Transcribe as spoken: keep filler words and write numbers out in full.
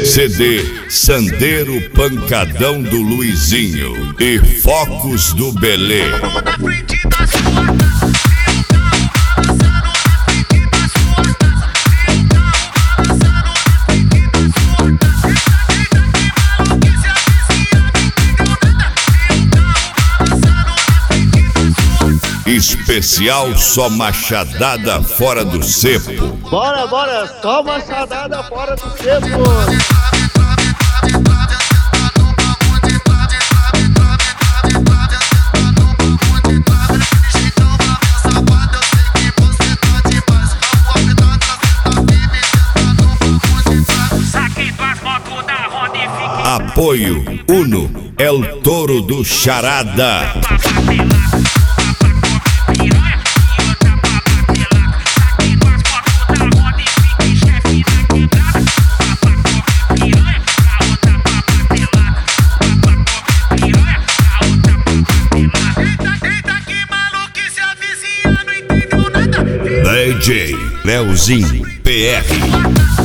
C D Sandeiro Pancadão do Luizinho e Focos do Belê. Especial só machadada fora do cepo. Bora, bora, só machadada fora do cepo. Apoio Uno, é o touro do Charada. D J Leozinho P R.